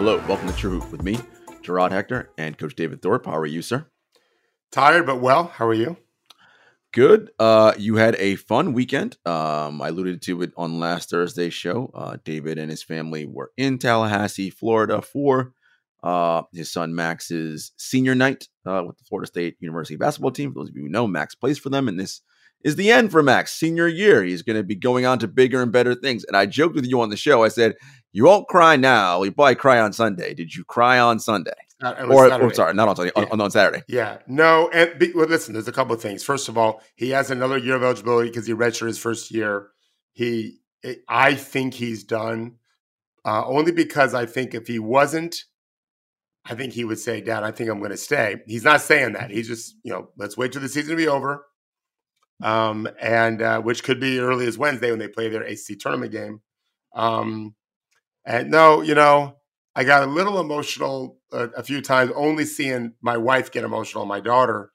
Hello, welcome to True Hoop with me, Gerard Hector, and Coach David Thorpe. How are you, sir? Tired, but well. How are you? Good. You had a fun weekend. I alluded to it on last Thursday's show. David and his family were in Tallahassee, Florida for his son Max's senior night with the Florida State University basketball team. For those of you who know, Max plays for them, and this is the end for Max. Senior year. He's going to be going on to bigger and better things. And I joked with you on the show. I said, you won't cry now. You probably cry on Sunday. Did you cry on Sunday? Or sorry, not on Sunday, yeah. on Saturday. Yeah. No. Well, listen, there's a couple of things. First of all, he has another year of eligibility because he redshirted his first year. I think he's done only because I think if he wasn't, I think he would say, Dad, I think I'm going to stay. He's not saying that. He's just, let's wait till the season to be over. And which could be early as Wednesday when they play their ACC tournament game. And no, I got a little emotional a few times, only seeing my wife get emotional, my daughter.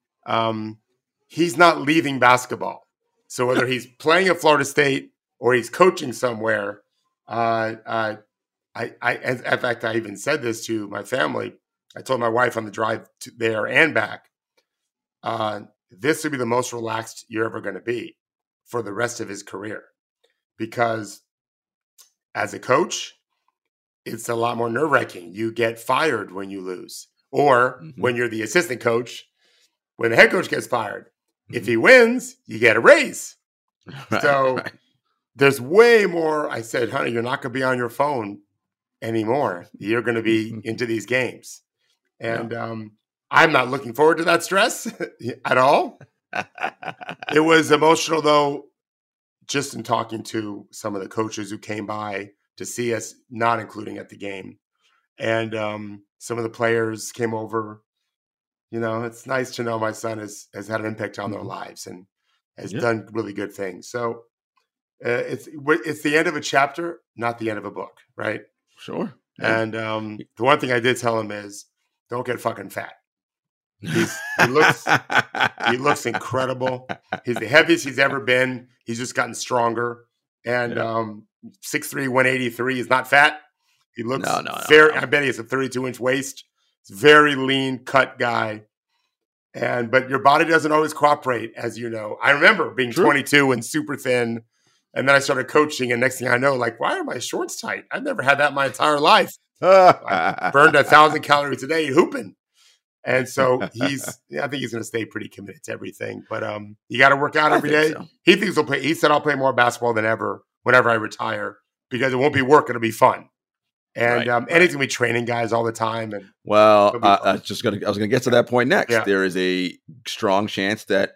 He's not leaving basketball. So whether he's playing at Florida State or he's coaching somewhere, in fact, I even said this to my family. I told my wife on the drive there and back, this would be the most relaxed you're ever going to be for the rest of his career. Because as a coach, it's a lot more nerve-wracking. You get fired when you lose. Or when you're the assistant coach, when the head coach gets fired. If he wins, you get a raise. There's way more. I said, honey, you're not going to be on your phone anymore. You're going to be into these games. And I'm not looking forward to that stress at all. It was emotional, though, just in talking to some of the coaches who came by to see us, not including at the game. And some of the players came over. It's nice to know my son has had an impact on their lives and has done really good things. So it's the end of a chapter, not the end of a book, right? Sure. Yeah. And the one thing I did tell him is, don't get fucking fat. He looks incredible. He's the heaviest he's ever been. He's just gotten stronger. And 6'3", 183 is not fat. He looks very. I bet he has a 32-inch waist. He's a very lean, cut guy. But your body doesn't always cooperate, as you know. I remember being 22 and super thin, and then I started coaching, and next thing I know, like, why are my shorts tight? I've never had that my entire life. I burned 1,000 calories a day hooping. And so I think he's going to stay pretty committed to everything. But you got to work out every day. So. He thinks he'll play. He said, I'll play more basketball than ever whenever I retire because it won't be work. It'll be fun. And and he's going to be training guys all the time. And I was going to get to that point next. Yeah. There is a strong chance that,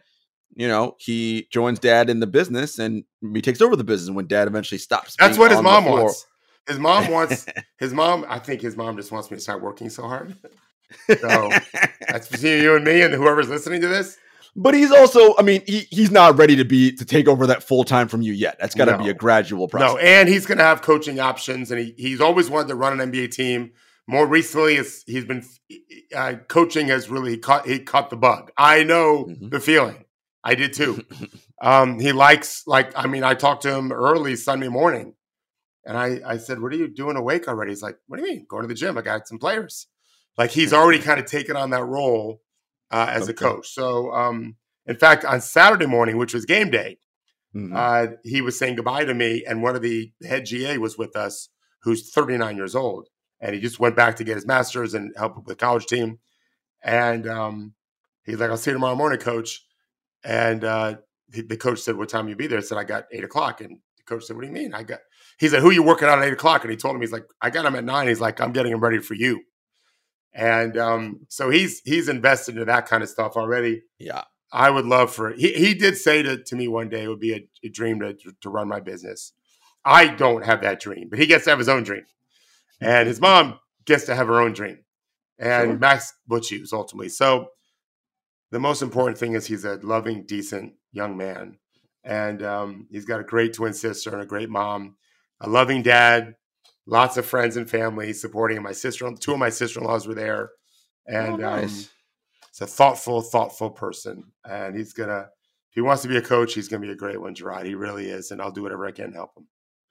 he joins Dad in the business and he takes over the business when Dad eventually stops. That's what his mom wants. His mom, I think his mom just wants me to start working so hard. So that's between you and me and whoever's listening to this. But he's also, he's not ready to take over that full time from you yet. That's got to be a gradual process. No, and he's going to have coaching options, and he's always wanted to run an NBA team. More recently, he's been coaching has really caught the bug. I know the feeling. I did too. He likes I talked to him early Sunday morning, and I said, "What are you doing awake already?" He's like, "What do you mean? Going to the gym? I got some players." Like he's already kind of taken on that role as a coach. So, in fact, on Saturday morning, which was game day, he was saying goodbye to me. And one of the head GA was with us, who's 39 years old. And he just went back to get his master's and help with the college team. And he's like, I'll see you tomorrow morning, coach. And the coach said, what time will you be there? I said, I got 8 o'clock. And the coach said, what do you mean? He said, who are you working on at 8 o'clock? And he told him, he's like, I got him at 9. He's like, I'm getting him ready for you. And so he's invested into that kind of stuff already. Yeah. I would love for he did say to me one day it would be a dream to run my business. I don't have that dream, but he gets to have his own dream. And his mom gets to have her own dream. And Max Butchius ultimately. So the most important thing is he's a loving, decent young man. And he's got a great twin sister and a great mom, a loving dad. Lots of friends and family supporting him. Two of my sister-in-laws were there. And nice. He's a thoughtful person. And if he wants to be a coach, he's going to be a great one, Gerard. He really is. And I'll do whatever I can to help him.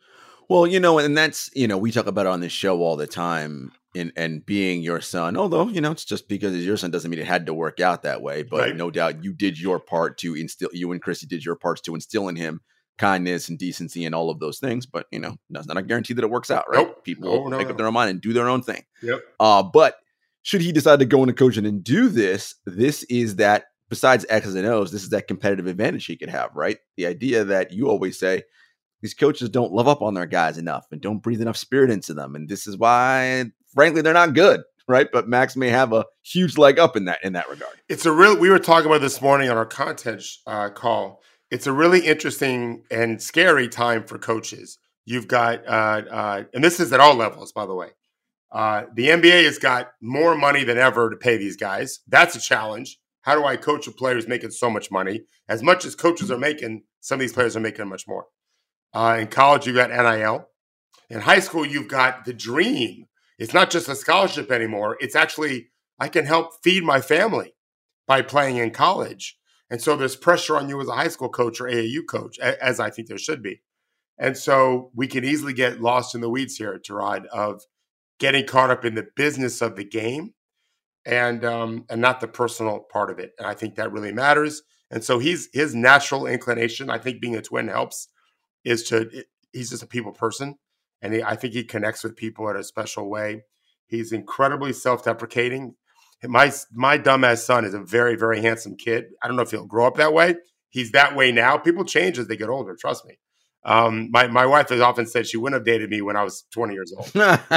Well, and that's, we talk about it on this show all the time and being your son, although, it's just because it's your son doesn't mean it had to work out that way. But Right. no doubt you did your part to instill, you and Chrissy did your parts to instill in him kindness and decency and all of those things. But, that's not a guarantee that it works out, right? Nope. People make up their own mind and do their own thing. Yep. But should he decide to go into coaching and do this, this is that, besides X's and O's, this is that competitive advantage he could have, right? The idea that you always say, these coaches don't love up on their guys enough and don't breathe enough spirit into them. And this is why, frankly, they're not good, right? But Max may have a huge leg up in that regard. We were talking about this morning on our content call. It's a really interesting and scary time for coaches. You've got, and this is at all levels, by the way. The NBA has got more money than ever to pay these guys. That's a challenge. How do I coach a player who's making so much money? As much as coaches are making, some of these players are making much more. In college, you've got NIL. In high school, you've got the dream. It's not just a scholarship anymore. It's actually, I can help feed my family by playing in college. And so there's pressure on you as a high school coach or AAU coach, as I think there should be. And so we can easily get lost in the weeds here, Gerard, of getting caught up in the business of the game and not the personal part of it. And I think that really matters. And so his natural inclination, I think being a twin helps, he's just a people person. And I think he connects with people in a special way. He's incredibly self-deprecating. My dumbass son is a very, very handsome kid. I don't know if he'll grow up that way. He's that way now. People change as they get older, trust me. My wife has often said she wouldn't have dated me when I was 20 years old.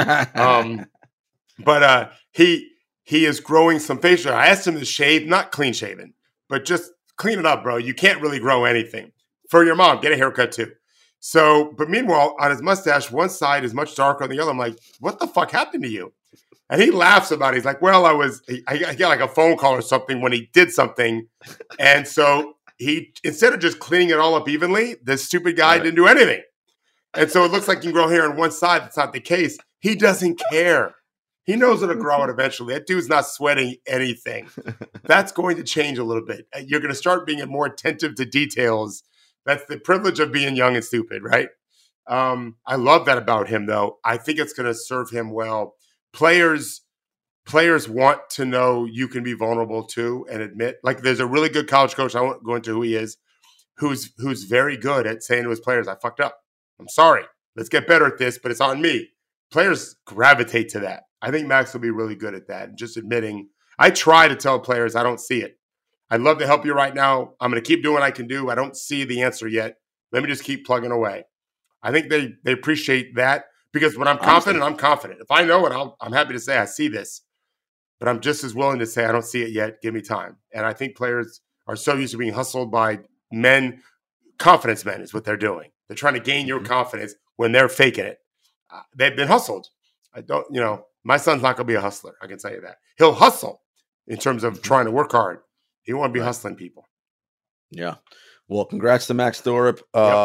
But he is growing some facial hair. I asked him to shave, not clean shaven, but just clean it up, bro. You can't really grow anything. For your mom, get a haircut too. So, but meanwhile, on his mustache, one side is much darker than the other. I'm like, what the fuck happened to you? And he laughs about it. He's like, well, I got like a phone call or something when he did something. And so he, instead of just cleaning it all up evenly, this stupid guy didn't do anything. And so it looks like you can grow hair on one side. That's not the case. He doesn't care. He knows it'll grow out eventually. That dude's not sweating anything. That's going to change a little bit. You're going to start being more attentive to details. That's the privilege of being young and stupid, right? I love that about him, though. I think it's going to serve him well. Players want to know you can be vulnerable too and admit. Like, there's a really good college coach, I won't go into who he is, who's very good at saying to his players, I fucked up. I'm sorry. Let's get better at this, but it's on me. Players gravitate to that. I think Max will be really good at that. Just admitting, I try to tell players I don't see it. I'd love to help you right now. I'm going to keep doing what I can do. I don't see the answer yet. Let me just keep plugging away. I think they appreciate that because when I'm confident, I'm confident. If I know it, I'm happy to say I see this. But I'm just as willing to say I don't see it yet. Give me time. And I think players are so used to being hustled by men. Confidence men is what they're doing. They're trying to gain your confidence when they're faking it. They've been hustled. My son's not going to be a hustler. I can tell you that. He'll hustle in terms of trying to work hard. He won't be hustling people. Yeah. Well, congrats to Max Thorup.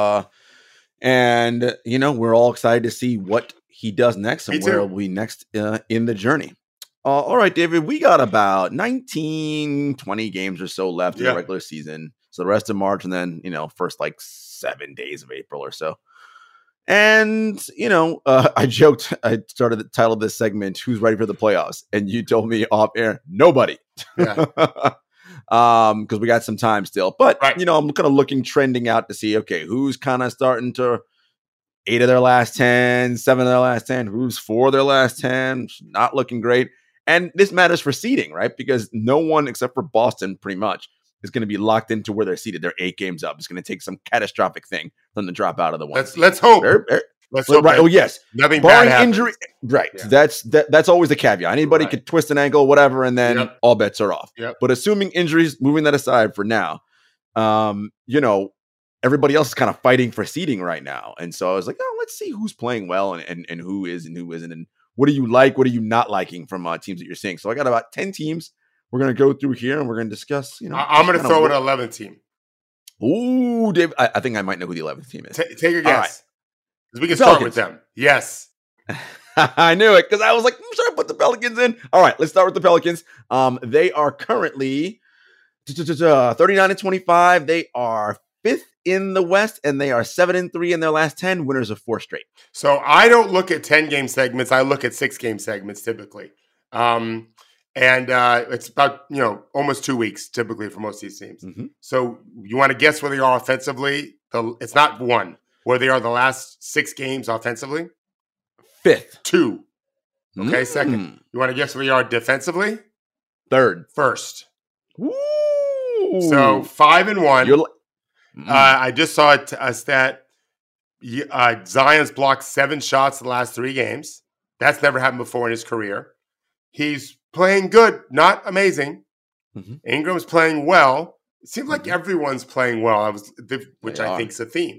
And, we're all excited to see what he does next and where he'll be next in the journey. All right, David, we got about 19, 20 games or so left in the regular season. So the rest of March and then, first 7 days of April or so. And, I joked, I started the title of this segment, who's ready for the playoffs? And you told me off air, nobody. Yeah. Because we got some time still. But, I'm kind of looking, trending out to see, okay, who's kind of starting to 8 of their last 10, 7 of their last 10, who's 4 of their last 10, not looking great. And this matters for seeding, right? Because no one except for Boston pretty much is going to be locked into where they're seated. They're 8 games up. It's going to take some catastrophic thing for them to drop out of the one. Let's hope. Let's hope. Right. Oh, yes. Nothing barring bad injury. Right. Yeah. That's always the caveat. Anybody could twist an ankle, whatever, and then all bets are off. Yep. But assuming injuries, moving that aside for now, everybody else is kind of fighting for seeding right now. And so I was like, let's see who's playing well and who is and who isn't. And what do you like? What are you not liking from teams that you're seeing? So I got about 10 teams we're going to go through here and we're going to discuss, I'm going to throw in an 11th team. Ooh, Dave, I think I might know who the 11th team is. Take a guess. Because we can start with them. Yes. I knew it because I was like, should I put the Pelicans in? All right, let's start with the Pelicans. They are currently 39-25. They are fifth in the West, and they are 7-3 in their last 10, winners of 4 straight. So I don't look at 10-game segments. I look at 6-game segments typically. And it's about, almost 2 weeks typically for most of these teams. Mm-hmm. So you want to guess where they are offensively? It's not 1. Where they are the last 6 games offensively? 5th. 2. Okay, 2nd. You want to guess where they are defensively? 3rd. 1st. Woo! So 5-1. I just saw a stat. Zion's blocked 7 shots the last 3 games. That's never happened before in his career. He's playing good, not amazing. Mm-hmm. Ingram's playing well. It seems like everyone's playing well. Which I think is a theme.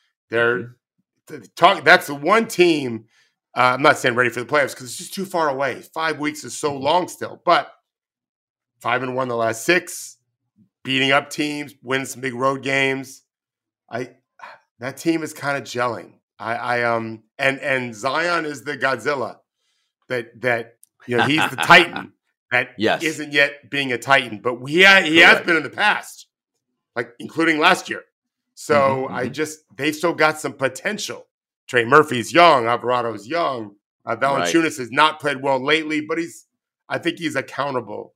That's the one team. I'm not saying ready for the playoffs because it's just too far away. 5 weeks is so long still. But 5-1 the last 6. Beating up teams, winning some big road games. That team is kind of gelling. And Zion is the Godzilla that he's the Titan that isn't yet being a Titan, but he has been in the past, like including last year. So they've still got some potential. Trey Murphy's young, Alvarado's young. Valanciunas has not played well lately, but I think he's accountable.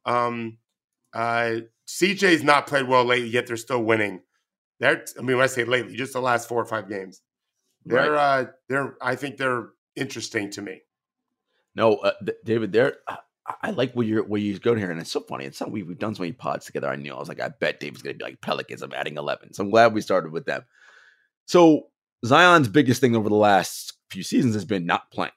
CJ's not played well lately, yet they're still winning. When I say lately, just the last 4 or 5 games. I think they're interesting to me. No, David, I like where you go here, and it's so funny. It's something we've done so many pods together. I was like, I bet David's going to be like Pelicans. I'm adding 11. So I'm glad we started with them. So Zion's biggest thing over the last few seasons has been not playing.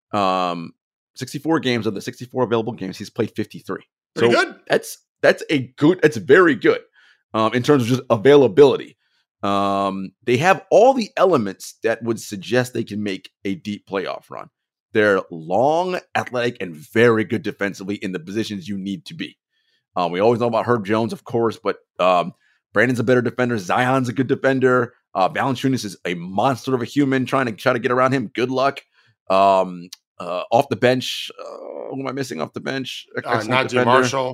64 games of the 64 available games, he's played 53. Pretty good. That's very good in terms of just availability. They have all the elements that would suggest they can make a deep playoff run. They're long, athletic, and very good defensively in the positions you need to be. We always know about Herb Jones, of course, but Brandon's a better defender. Zion's a good defender. Valanciunas is a monster of a human trying to get around him. Good luck. Off the bench, who am I missing off the bench? Najee Marshall.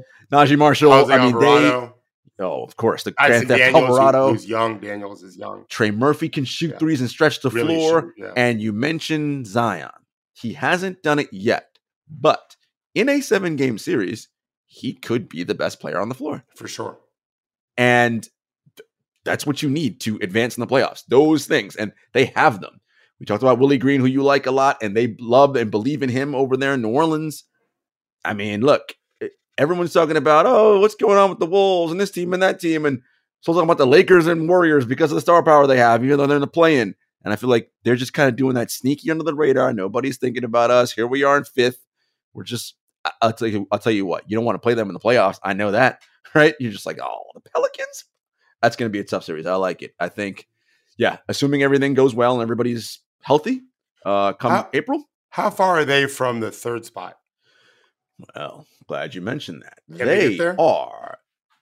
Of course, the Grand Theft Alvarado, who's young. Daniels is young. Trey Murphy can shoot threes and stretch the floor. And you mentioned Zion. He hasn't done it yet, but in a 7-game series, he could be the best player on the floor for sure. And that's what you need to advance in the playoffs. Those things, and they have them. We talked about Willie Green, who you like a lot, and they love and believe in him over there in New Orleans. I mean, look, everyone's talking about, what's going on with the Wolves and this team and that team, and so talking about the Lakers and Warriors because of the star power they have, even though they're in the play-in. And I feel like they're just kind of doing that sneaky under the radar. Nobody's thinking about us. Here we are in 5th. We're just, I'll tell you what, you don't want to play them in the playoffs. I know that, right? You're just like, the Pelicans? That's going to be a tough series. I like it. I think, assuming everything goes well and everybody's healthy, April. How far are they from the 3rd spot? Well, glad you mentioned that. Can they get there? Are.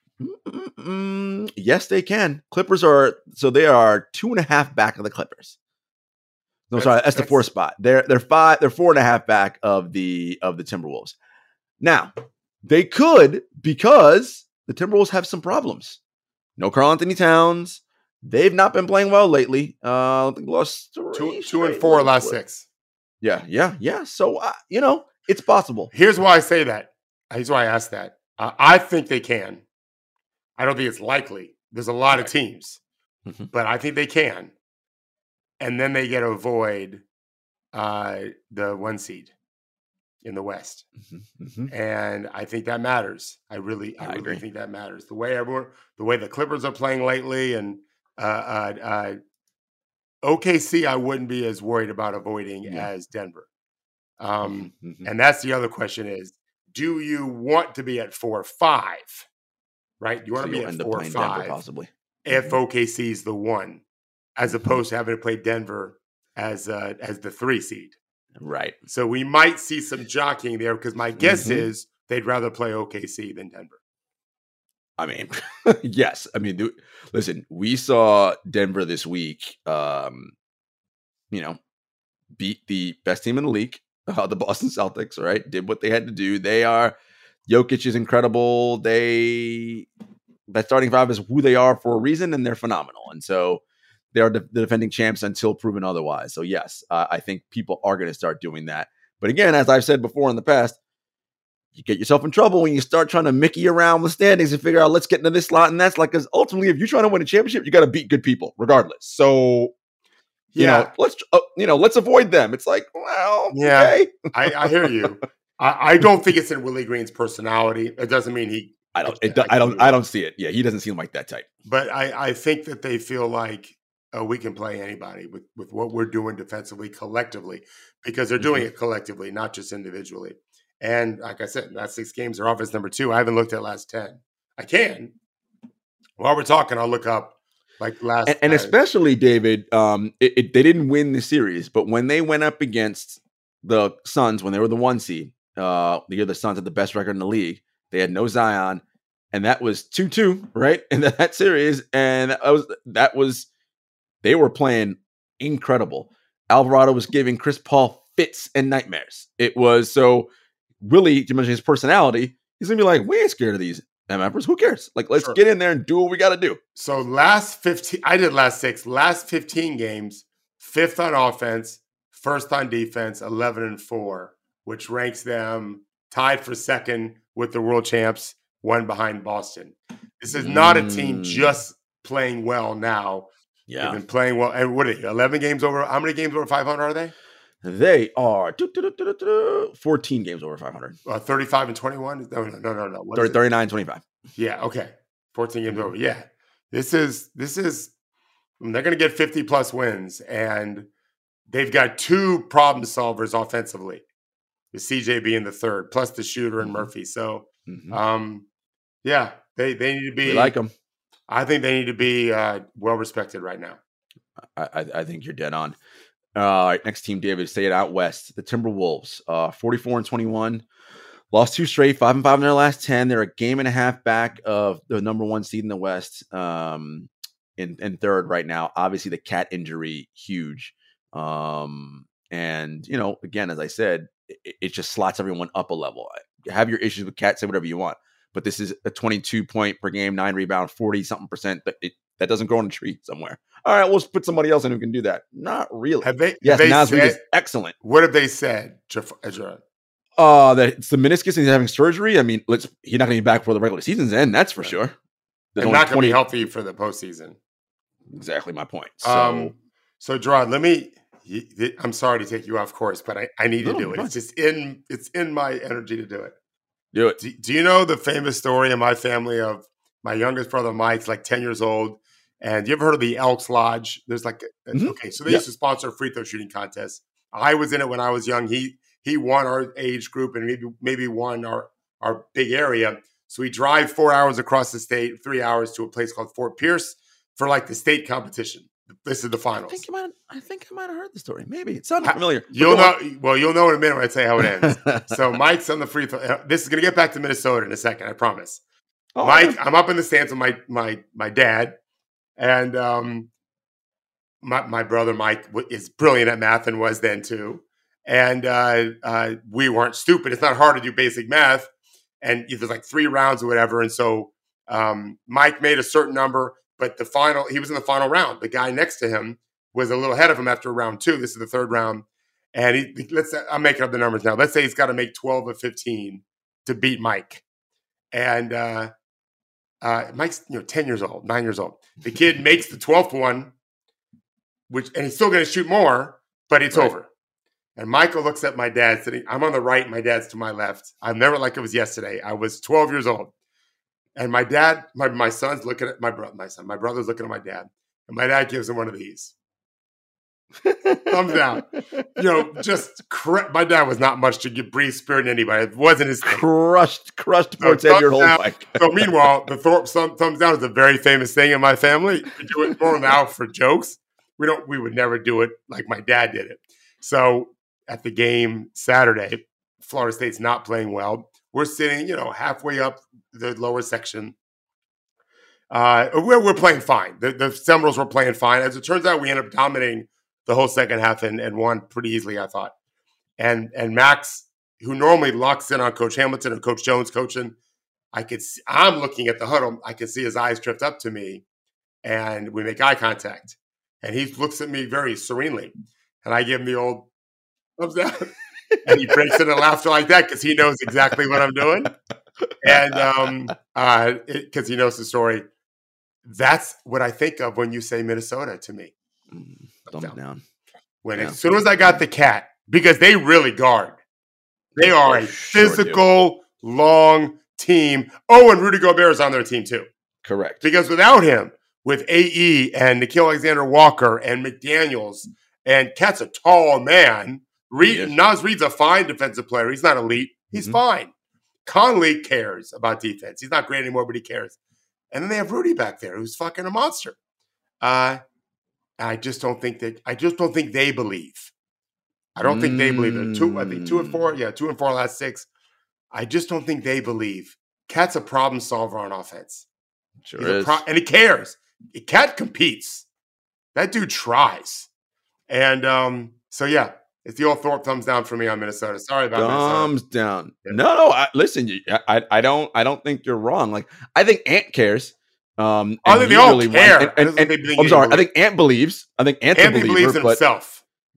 Yes, they can. Clippers are 2.5 back of the Clippers. No, that's the 4th spot. They're 4.5 back of the Timberwolves. Now, they could, because the Timberwolves have some problems. No Karl-Anthony Towns. They've not been playing well lately. Lost 2 and 4 last 6. Yeah. So it's possible. Here's why I say that. Here's why I asked that. I think they can. I don't think it's likely. There's a lot of teams, but I think they can. And then they get to avoid the 1 seed in the West. And I think that matters. I really think that matters. The way the Clippers are playing lately, and OKC, I wouldn't be as worried about avoiding as Denver. And that's the other question is, do you want to be at 4 or 5? Right? You want to be at 4 or 5 Denver, possibly. If OKC is the 1, as opposed to having to play Denver as the 3 seed. Right. So we might see some jockeying there because my guess is they'd rather play OKC than Denver. I mean, yes. I mean, listen, we saw Denver this week, beat the best team in the league, the Boston Celtics, right? Did what they had to do. Jokic is incredible. They that starting five is who they are for a reason, and they're phenomenal. And so they are the defending champs until proven otherwise. So yes, I think people are going to start doing that. But again, as I've said before in the past, you get yourself in trouble when you start trying to Mickey around with standings and figure out, let's get into this slot and that's like, because ultimately, if you're trying to win a championship, you got to beat good people regardless. So, let's avoid them. It's like, well, okay. I hear you. I don't think it's in Willie Green's personality. It doesn't mean I don't see it. Yeah, he doesn't seem like that type. But I think that they feel like we can play anybody with what we're doing defensively collectively, because they're doing it collectively, not just individually. And like I said, last 6 games are offense number 2. I haven't looked at last 10. I can. While we're talking, I'll look up like last. And especially, David, they didn't win the series, but when they went up against the Suns, when they were the 1 seed, the year the Suns had the best record in the league, they had no Zion, and that was 2-2, right? In that series, and they were playing incredible. Alvarado was giving Chris Paul fits and nightmares. It was so. Willie, to mention his personality, he's gonna be like, we ain't scared of these MFers. Who cares? Like, let's get in there and do what we got to do. So last 15, I did last 6. Last 15 games, 5th on offense, 1st on defense, 11-4, which ranks them tied for 2nd with the world champs, 1 behind Boston. This is not a team just playing well now. Yeah, they've been playing well. And what are they? 11 games over? How many games over 500 are they? They are 14 games over 500. 35-21? No. 39-25. Yeah, okay. 14 games over. Yeah. This is they're going to get 50-plus wins, and they've got 2 problem solvers offensively, the CJ being the third, plus the shooter and Murphy. So, they need to be – we like them. I think they need to be well-respected right now. I think you're dead on. All right, next team, David, say it out west. The Timberwolves, 44-21, lost 2 straight, 5-5 in their last 10. They're a game and a half back of the number 1 seed in the West, in third right now. Obviously, the Cat injury, huge. And, again, as I said, it just slots everyone up a level. Have your issues with Cat, say whatever you want. But this is a 22 point per game, 9 rebound, 40-something%. That doesn't grow on a tree somewhere. All right, we'll put somebody else in who can do that. Not really. Naz Reid is excellent. What have they said, Gerard? That it's the meniscus and he's having surgery. I mean, he's not going to be back for the regular season's end, that's for sure. They're not going to be healthy for the postseason. Exactly my point. So Gerard, I'm sorry to take you off course, but I need to do it. It's just it's in my energy to do it. Do it. Do you know the famous story in my family of my youngest brother, Mike's like 10 years old? And you ever heard of the Elks Lodge? There's like, okay, so they used to sponsor a free throw shooting contest. I was in it when I was young. He won our age group and maybe won our big area. So we drive 4 hours across the state, 3 hours to a place called Fort Pierce for like the state competition. This is the finals. I think I might have heard the story. Maybe it sounded familiar. You'll know in a minute when I say how it ends. So Mike's on the free throw. This is going to get back to Minnesota in a second, I promise. Oh, Mike, I'm up in the stands with my dad. And my brother Mike is brilliant at math and was then too. And we weren't stupid. It's not hard to do basic math. And there's like 3 rounds or whatever. And so Mike made a certain number, but he was in the final round. The guy next to him was a little ahead of him after round 2. This is the 3rd round. And I'm making up the numbers now. Let's say he's got to make 12 or 15 to beat Mike. And Mike's 10 years old, 9 years old. The kid makes the 12th one, and he's still going to shoot more, but it's over. And Michael looks at my dad sitting. I'm on the right, my dad's to my left. I'm never like it was yesterday. I was 12 years old, and my dad, my son's looking at my brother's looking at my dad, and my dad gives him one of these. Thumbs down. My dad was not much to breathe spirit in anybody. It wasn't his thing. Crushed poor 10-year-old Mike. So meanwhile, the thumbs down is a very famous thing in my family. We do it more now for jokes. We would never do it like my dad did it. So at the game Saturday, Florida State's not playing well. We're sitting, halfway up the lower section. We're playing fine. The Seminoles were playing fine. As it turns out, we ended up dominating the whole second half and won pretty easily, I thought. And Max, who normally locks in on Coach Hamilton and Coach Jones coaching, I'm looking at the huddle. I can see his eyes drift up to me, and we make eye contact. And he looks at me very serenely, and I give him the old thumbs down. And he breaks into laughter like that because he knows exactly what I'm doing, and because he knows the story. That's what I think of when you say Minnesota to me. Thumbs down. As soon as I got the cat, because they really guard. They are a physical, long team. Oh, and Rudy Gobert is on their team too. Correct. Because without him, with AE and Nickeil Alexander-Walker and McDaniels, and Cat's a tall man. Naz Reid's a fine defensive player. He's not elite. He's fine. Conley cares about defense. He's not great anymore, but he cares. And then they have Rudy back there, who's fucking a monster. I just don't think they believe. I don't think they believe it. 2 and 4. Yeah, 2 and 4 last 6. I just don't think they believe. Cat's a problem solver on offense. Sure is. And he cares. Cat competes. That dude tries. And so yeah, it's the old Thorpe thumbs down for me on Minnesota. Sorry about thumbs down. Yeah. No. Listen, I don't think you're wrong. Like I think Ant cares. I think they all care. I'm sorry. I think Ant believes. I think Ant's a believer, believes in himself.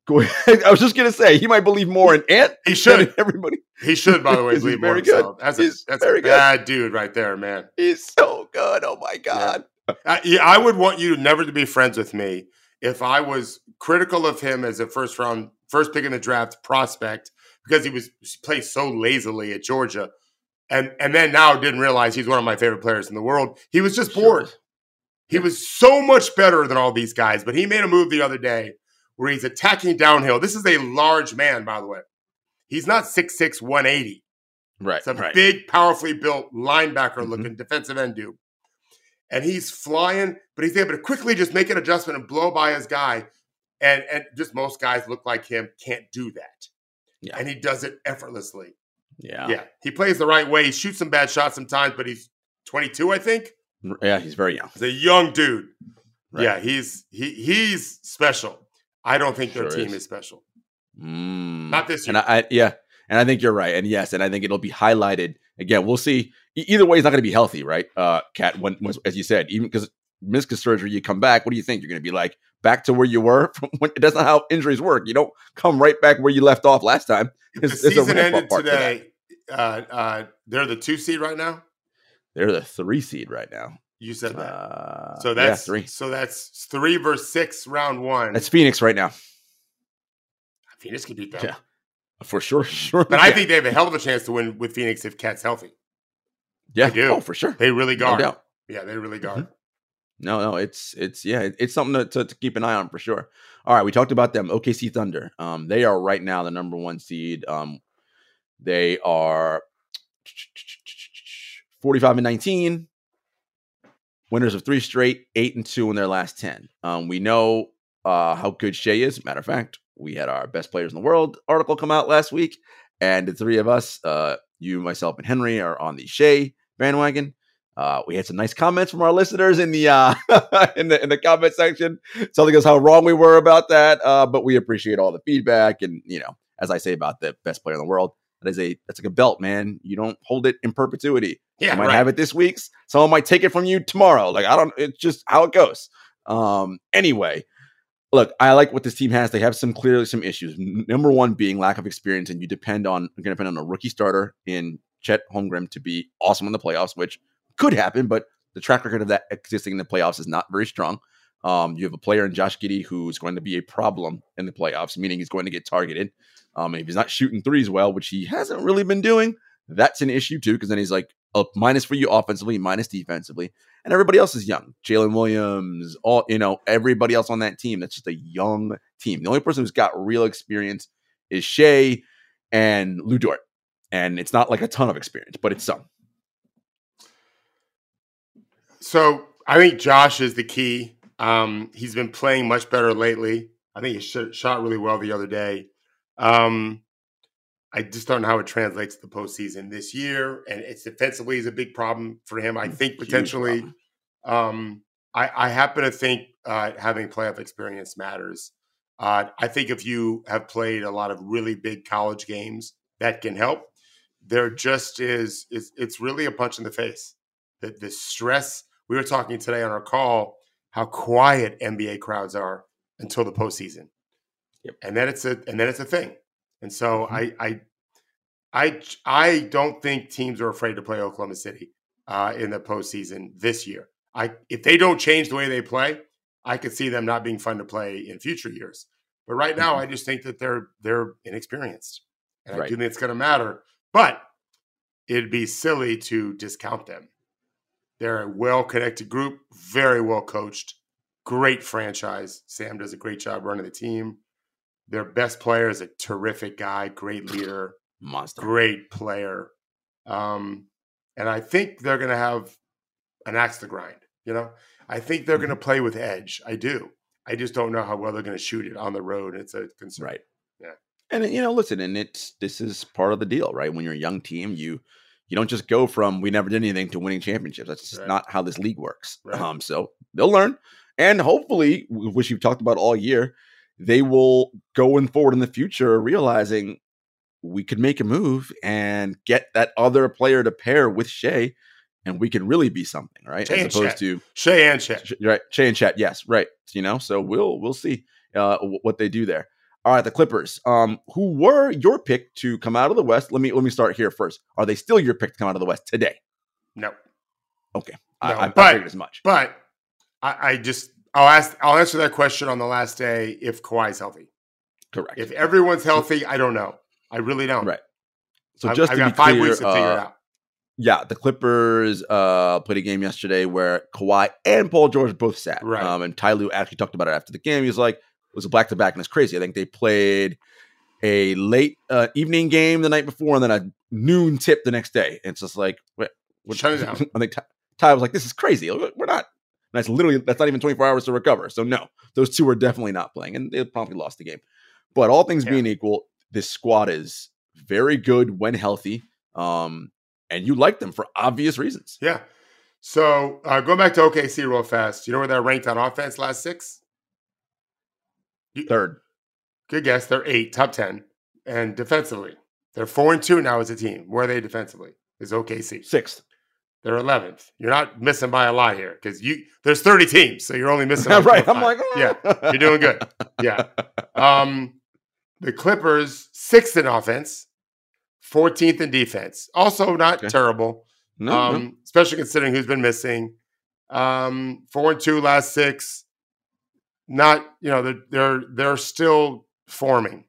I was just gonna say he might believe more in Ant. He should. Everybody. He should, by the way, believe more in himself. That's a bad dude right there, man. He's so good. Oh my God. Yeah. I would want you never to be friends with me if I was critical of him as a first pick in the draft prospect because he played so lazily at Georgia, and then now didn't realize he's one of my favorite players in the world. He was just bored. He was so much better than all these guys, but he made a move the other day where he's attacking downhill. This is a large man, by the way. He's not 6'6", 180. Right. It's a big, powerfully built linebacker-looking defensive end dude. And he's flying, but he's able to quickly just make an adjustment and blow by his guy. And just most guys look like him can't do that. Yeah. And he does it effortlessly. Yeah. Yeah. He plays the right way. He shoots some bad shots sometimes, but he's 22, I think. Yeah, he's very young. He's a young dude. Right. Yeah, he's special. I don't think their team is special. Not this year. And I think you're right. And yes, and I think it'll be highlighted again. We'll see. Either way, he's not going to be healthy, right? Cat, when as you said, even because meniscus surgery, you come back. What do you think? You're going to be like back to where you were? That's not how injuries work. You don't come right back where you left off last time. The season ended today. They're the 2 seed right now. They're the 3 seed right now. You said that. So that's 3. So that's 3 versus 6, round 1. That's Phoenix right now. Phoenix can beat them. Yeah, for sure. But I think they have a hell of a chance to win with Phoenix if Cat's healthy. Yeah, they do. Oh, for sure. They really guard. No doubt. Yeah, they really guard. No, it's something to keep an eye on for sure. All right, we talked about them. OKC Thunder. They are right now the number 1 seed. They are 45-19. Winners of 3 straight, 8-2 in their last 10. We know how good Shea is. Matter of fact, we had our best players in the world article come out last week, and the 3 of us, you, myself, and Henry, are on the Shea bandwagon. We had some nice comments from our listeners in the in the comment section, telling us how wrong we were about that. But we appreciate all the feedback, and as I say about the best player in the world, that's like a belt, man. You don't hold it in perpetuity. Yeah, you might have it this week. Someone might take it from you tomorrow. It's just how it goes. Anyway, look, I like what this team has. They have clearly some issues. Number 1 being lack of experience, and you're going to depend on a rookie starter in Chet Holmgren to be awesome in the playoffs, which could happen, but the track record of that existing in the playoffs is not very strong. You have a player in Josh Giddey who's going to be a problem in the playoffs, meaning he's going to get targeted. If he's not shooting threes well, which he hasn't really been doing, that's an issue too, because then he's like a minus for you offensively, minus defensively, and everybody else is young. Jalen Williams, everybody else on that team. That's just a young team. The only person who's got real experience is Shea and Lu Dort, and it's not like a ton of experience, but it's some. So I think Josh is the key. He's been playing much better lately. I think he shot really well the other day. I just don't know how it translates to the postseason this year, and it's defensively is a big problem for him. I think potentially, I happen to think having playoff experience matters. I think if you have played a lot of really big college games, that can help. there just is it's really a punch in the face. The stress. We were talking today on our call how quiet NBA crowds are until the postseason, and then it's a thing. And so I don't think teams are afraid to play Oklahoma City in the postseason this year. If they don't change the way they play, I could see them not being fun to play in future years. But right now, I just think that they're inexperienced, and I do think it's going to matter. But it'd be silly to discount them. They're a well-connected group, very well coached, great franchise. Sam does a great job running the team. Their best player is a terrific guy, great leader, monster, great player, and I think they're going to have an axe to grind. I think they're going to play with edge. I do. I just don't know how well they're going to shoot it on the road. It's a concern. Right. Yeah. And listen, and this is part of the deal, right? When you're a young team, you don't just go from we never did anything to winning championships. That's just not how this league works. Right. So they'll learn, and hopefully, which you've talked about all year, they will going forward in the future realizing we could make a move and get that other player to pair with Shai, and we can really be something, right? Shai As opposed to Shai and Chet. Right, Shai and Chet, yes, right. So we'll see what they do there. All right, the Clippers, who were your pick to come out of the West. Let me start here first. Are they still your pick to come out of the West today? No. Okay, no, I figured as much. But I'll answer that question on the last day if Kawhi's healthy. Correct. If everyone's healthy, I don't know. I really don't. Right. So just I've to got be clear, 5 weeks to figure it out. Yeah, the Clippers played a game yesterday where Kawhi and Paul George both sat. Right. And Ty Lue actually talked about it after the game. He was like, it was a back-to-back, and it's crazy. I think they played a late evening game the night before and then a noon tip the next day. And it's just like, shut it down. I think Ty was like, this is crazy. We're not. That's not even 24 hours to recover. So no, those two are definitely not playing, and they probably lost the game. But all things being equal, this squad is very good when healthy. And you like them for obvious reasons. Yeah. So going back to OKC real fast, you know where they're ranked on offense last 6? Third. Good guess. They're 8, top 10. And defensively, they're 4-2 now as a team. Where are they defensively? Is OKC. 6th. They're 11th. You're not missing by a lot here because there's 30 teams, so you're only missing by right. 5. I'm like, yeah, you're doing good. Yeah. The Clippers, 6th in offense, 14th in defense. Also not terrible. No. Especially considering who's been missing. 4-2 last 6. Not, they're still forming.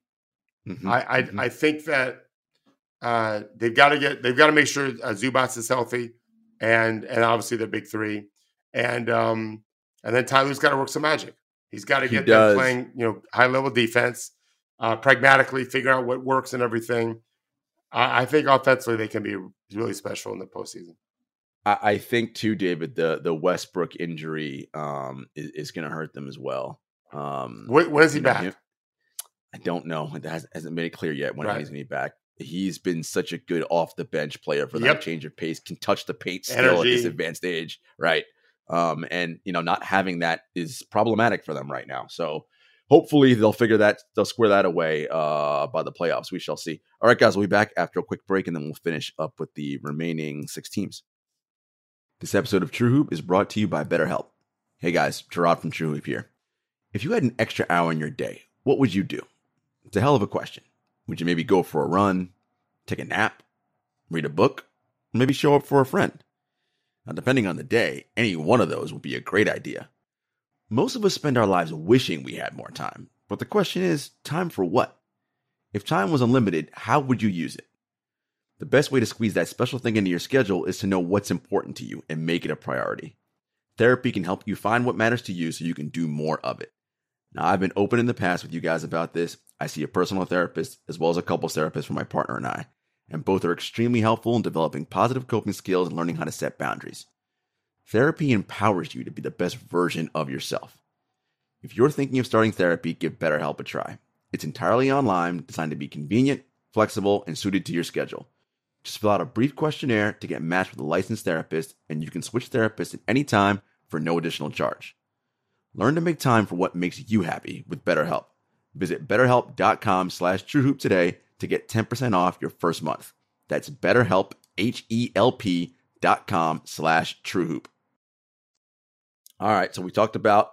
I think that they've got to make sure Zubac is healthy, and obviously the big 3, and then Ty Lue's got to work some magic. He's got to get them playing high level defense, pragmatically figure out what works and everything. I think offensively they can be really special in the postseason. I think too, David, the Westbrook injury is going to hurt them as well. When is he back? I don't know. It hasn't made it clear yet when he's going to be back. He's been such a good off the bench player for that change of pace, can touch the paint still at this advanced age, right? And not having that is problematic for them right now. So hopefully they'll square that away by the playoffs. We shall see. All right, guys, we'll be back after a quick break, and then we'll finish up with the remaining 6 teams. This episode of True Hoop is brought to you by BetterHelp. Hey guys, Gerard from True Hoop here. If you had an extra hour in your day, what would you do? It's a hell of a question. Would you maybe go for a run, take a nap, read a book, or maybe show up for a friend? Now, depending on the day, any one of those would be a great idea. Most of us spend our lives wishing we had more time, but the question is, time for what? If time was unlimited, how would you use it? The best way to squeeze that special thing into your schedule is to know what's important to you and make it a priority. Therapy can help you find what matters to you so you can do more of it. Now, I've been open in the past with you guys about this. I see a personal therapist as well as a couples therapist for my partner and I, and both are extremely helpful in developing positive coping skills and learning how to set boundaries. Therapy empowers you to be the best version of yourself. If you're thinking of starting therapy, give BetterHelp a try. It's entirely online, designed to be convenient, flexible, and suited to your schedule. Just fill out a brief questionnaire to get matched with a licensed therapist, and you can switch therapists at any time for no additional charge. Learn to make time for what makes you happy with BetterHelp. Visit BetterHelp.com/TrueHoop today to get 10% off your first month. That's BetterHelp, HELP.com/TrueHoop. All right, so we talked about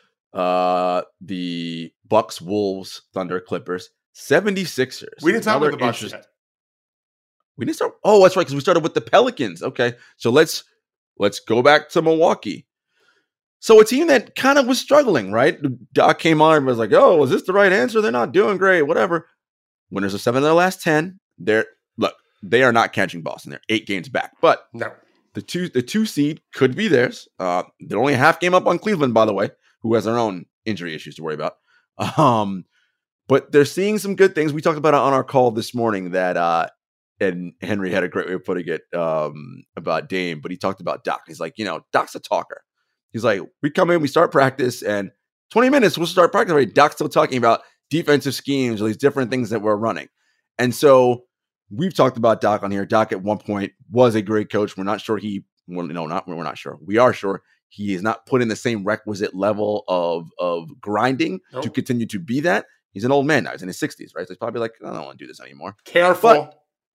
the Bucks, Wolves, Thunder, Clippers, 76ers. We didn't talk about the Bucks yet. We didn't start. Oh, that's right, because we started with the Pelicans. Okay, so let's go back to Milwaukee. So a team that kind of was struggling, right? Doc came on and was like, "Oh, is this the right answer? They're not doing great, whatever." Winners of 7 of their last 10. They are not catching Boston. They're 8 games back, but no, the two seed could be theirs. They're only a half game up on Cleveland, by the way, who has their own injury issues to worry about. But they're seeing some good things. We talked about it on our call this morning that, and Henry had a great way of putting it about Dame, but he talked about Doc. He's like, Doc's a talker. He's like, we come in, we start practice, and 20 minutes, we'll start practice. Right? Doc's still talking about defensive schemes or these different things that we're running. And so we've talked about Doc on here. Doc at one point was a great coach. We're not sure we're not sure. We are sure he is not put in the same requisite level of grinding to continue to be that. He's an old man now. He's in his 60s, right? So he's probably like, I don't want to do this anymore. Careful.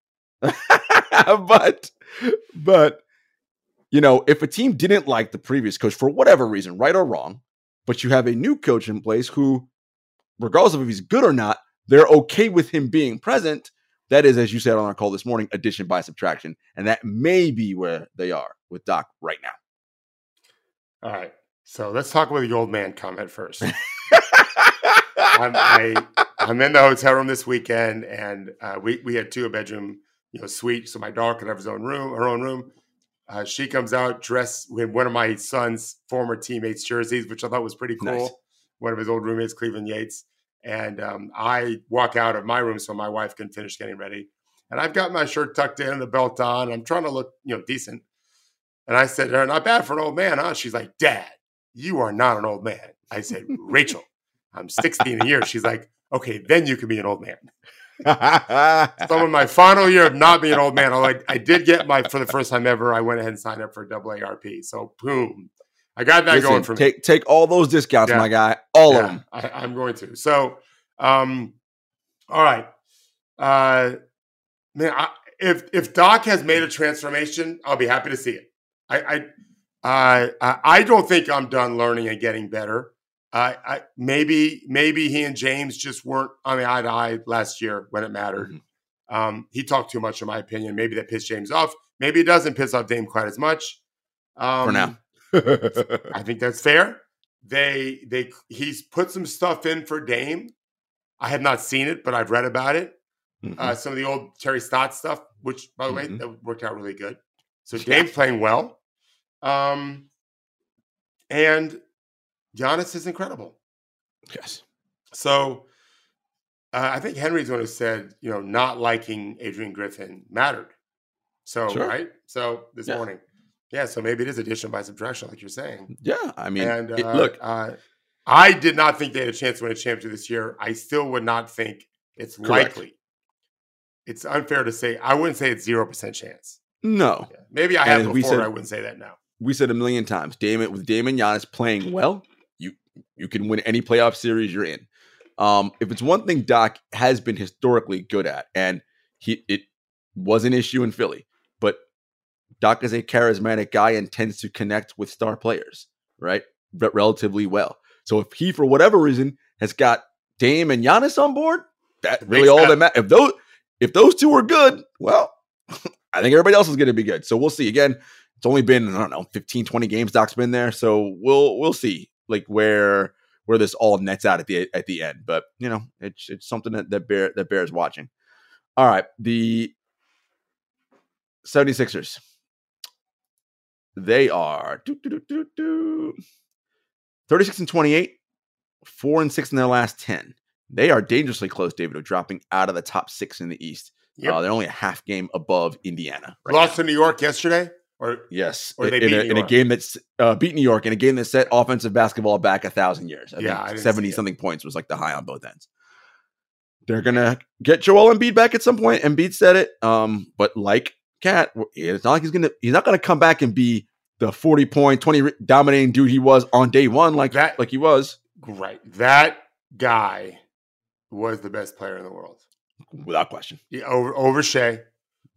But if a team didn't like the previous coach for whatever reason, right or wrong, but you have a new coach in place who, regardless of if he's good or not, they're okay with him being present. That is, as you said on our call this morning, addition by subtraction. And that may be where they are with Doc right now. All right. So let's talk about the old man comment first. I'm in the hotel room this weekend, and we had 2-bedroom suite, so my daughter could have her own room. She comes out dressed with one of my son's former teammates' jerseys, which I thought was pretty cool. Nice. One of his old roommates, Cleveland Yates. And I walk out of my room so my wife can finish getting ready. And I've got my shirt tucked in and the belt on. I'm trying to look, decent. And I said, not bad for an old man, huh? She's like, Dad, you are not an old man. I said, Rachel, I'm 60 in a year. She's like, okay, then you can be an old man. So in my final year of not being an old man, I did get for the first time ever, I went ahead and signed up for AARP. So boom. I got that going for me. Take all those discounts, my guy. All of them. I'm going to. So, all right. Man, if Doc has made a transformation, I'll be happy to see it. I don't think I'm done learning and getting better. Maybe he and James just weren't on the eye to eye last year when it mattered. Mm-hmm. He talked too much, in my opinion. Maybe that pissed James off. Maybe it doesn't piss off Dame quite as much. For now. I think that's fair. He's put some stuff in for Dame. I have not seen it, but I've read about it. Mm-hmm. Some of the old Terry Stotts stuff, which, by the way, that worked out really good. So Dame's playing well. And Giannis is incredible. Yes. So I think Henry's one who said, not liking Adrian Griffin mattered. So, sure. Right? So this morning. Yeah, so maybe it is addition by subtraction, like you're saying. Yeah, I mean, look. I did not think they had a chance to win a championship this year. I still would not think it's likely. It's unfair to say. I wouldn't say it's 0% chance. No. Yeah. Maybe I have before, I wouldn't say that now. We said a million times, with Dame and Giannis playing well, you can win any playoff series you're in. If it's one thing Doc has been historically good at, and it was an issue in Philly, but Doc is a charismatic guy and tends to connect with star players, right? Relatively well. So if he, for whatever reason, has got Dame and Giannis on board, that's really all that matters. If those two are good, well, I think everybody else is going to be good. So we'll see. Again, it's only been, 15, 20 games Doc's been there. So we'll see like where this all nets out at the end. But it's something that bears watching. All right. The 76ers. They are 36-28, 4-6 in their last 10. They are dangerously close, David, of dropping out of the top 6 in the East. Yep. They're only a half game above Indiana. Lost to New York yesterday? Yes. Or in a game that's beat New York, in a game that set offensive basketball back 1,000 years. I think 70-something points was like the high on both ends. They're going to get Joel Embiid back at some point. Embiid said it. But like Cat, it's not like he's not going to come back and be the 40-point, 20 dominating dude he was on day one, like he was. Right. That guy was the best player in the world. Without question. Yeah, over Shea.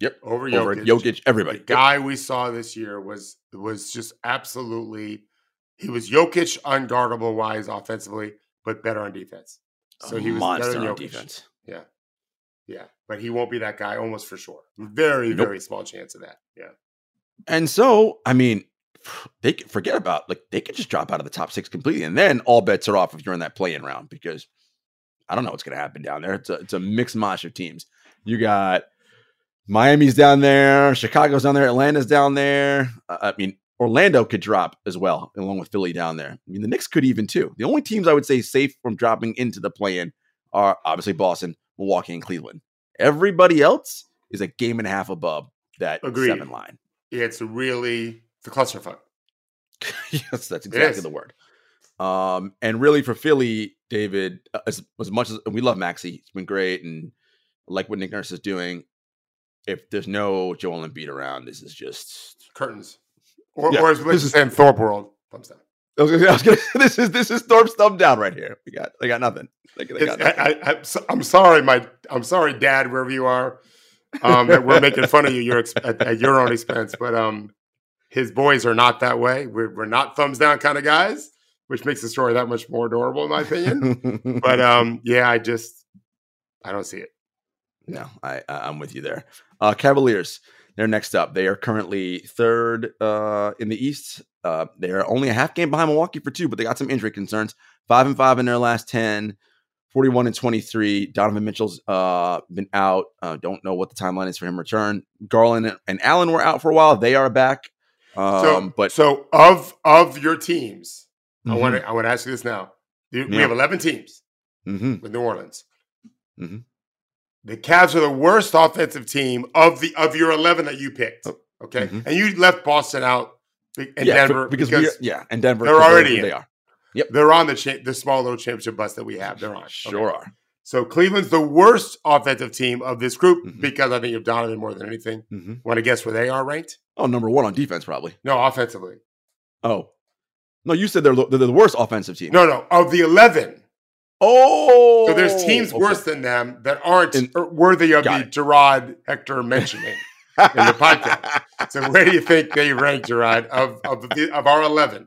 Yep. Over Jokic, everybody. The guy we saw this year was just absolutely. He was Jokic unguardable wise offensively, but better on defense. So he was better than Jokic. On defense. Yeah. But he won't be that guy almost for sure. Very, very small chance of that. Yeah. And so, I mean, they forget about they could just drop out of the top 6 completely, and then all bets are off if you're in that play-in round, because I don't know what's going to happen down there. It's a mixed mash of teams. You got Miami's down there, Chicago's down there, Atlanta's down there. I mean, Orlando could drop as well, along with Philly down there. I mean, the Knicks could even too. The only teams I would say safe from dropping into the play-in are obviously Boston, Milwaukee, and Cleveland. Everybody else is a game and a half above that 7 line. Yeah, it's a clusterfuck. Yes, that's exactly the word. And really for Philly, David, as much as we love Maxey, he's been great, and like what Nick Nurse is doing, if there's no Joel Embiid around, this is just curtains. Or as we like to say in Thorpe world, thumbs down. This is Thorpe's thumb down right here. They got nothing. They got nothing. I'm sorry, Dad, wherever you are, that we're making fun of you at your own expense. But his boys are not that way. We're not thumbs down kind of guys, which makes the story that much more adorable, in my opinion. But I don't see it. No, I'm with you there. Cavaliers, they're next up. They are currently 3rd in the East. They are only a half game behind Milwaukee for 2, but they got some injury concerns. 5-5 in their last 10, 41-23. Donovan Mitchell's been out. Don't know what the timeline is for him return. Garland and Allen were out for a while. They are back. So of your teams, I want to ask you this now. We have 11 teams with New Orleans. Mm-hmm. The Cavs are the worst offensive team of your 11 that you picked. Okay, and you left Boston out and Denver because and Denver they're already in. They are. Yep, they're on the small little championship bus that we have. They're on. Sure are. So Cleveland's the worst offensive team of this group because I think you have Donovan more than anything. Want to guess where they are ranked? Oh, number 1 on defense, probably. No, offensively. Oh, no, you said they're the worst offensive team. No, of the 11. Oh, so there's teams worse than them that aren't worthy of the Gerard Hector mentioning in the podcast. So where do you think they rank, Gerard, of our 11?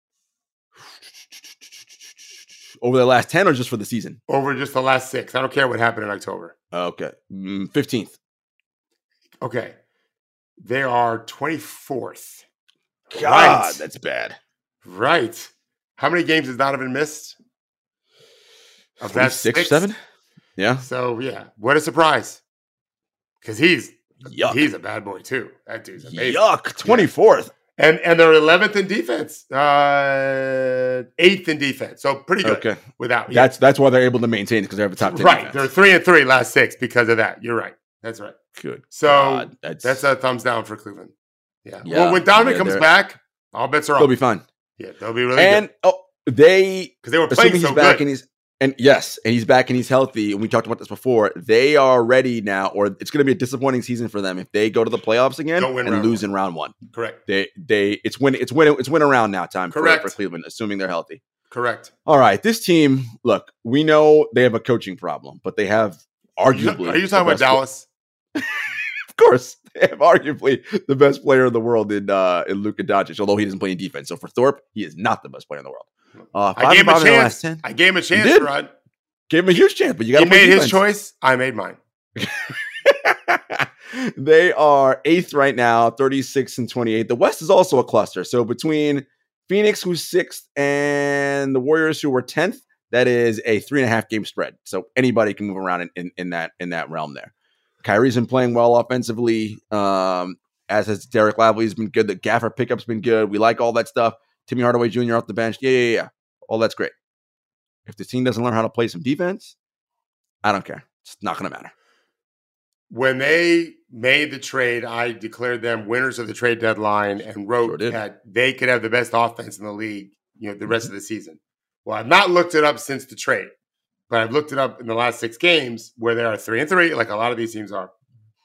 Over the last 10 or just for the season? Over just the last 6. I don't care what happened in October. Okay. 15th. Okay. They are 24th. God, that's bad. Right. How many games has Donovan missed? Of that 6, 7? Yeah. So, what a surprise. Because he's a bad boy, too. That dude's amazing. Yuck. 24th. And they're 11th in defense. 8th in defense. So, pretty good. Okay. Without That's why they're able to maintain it, because they have a top 10 right. defense. They're 3-3 last 6 because of that. You're right. That's right. Good. So, that's a thumbs down for Cleveland. Yeah. Well, when Donovan comes back, all bets are off. They'll be fine. Yeah, they'll be really good. And because they were playing so back good. And he's back and he's healthy. And we talked about this before. They are ready now, or it's going to be a disappointing season for them if they go to the playoffs again and lose in round 1. Correct. It's win around now time for Cleveland, assuming they're healthy. Correct. All right, this team. Look, we know they have a coaching problem, but they have arguably. Are you talking about Dallas? Of course, they have arguably the best player in the world in Luka Doncic, although he doesn't play any defense. So for Thorpe, he is not the best player in the world. I gave him a chance. I gave him a chance, Rod. Gave him a huge chance, but you got to play defense. He made his choice. I made mine. They are 8th right now, 36-28. The West is also a cluster. So between Phoenix, who's 6th, and the Warriors, who were 10th, that is a 3.5 game spread. So anybody can move around in that realm there. Kyrie's been playing well offensively, as has Derek Lively's been good. The Gaffer pickup's been good. We like all that stuff. Timmy Hardaway Jr. off the bench. Yeah. All that's great. If the team doesn't learn how to play some defense, I don't care. It's not going to matter. When they made the trade, I declared them winners of the trade deadline and wrote that they could have the best offense in the league, the rest of the season. Well, I've not looked it up since the trade, but I've looked it up in the last 6 games where they are 3-3, like a lot of these teams are.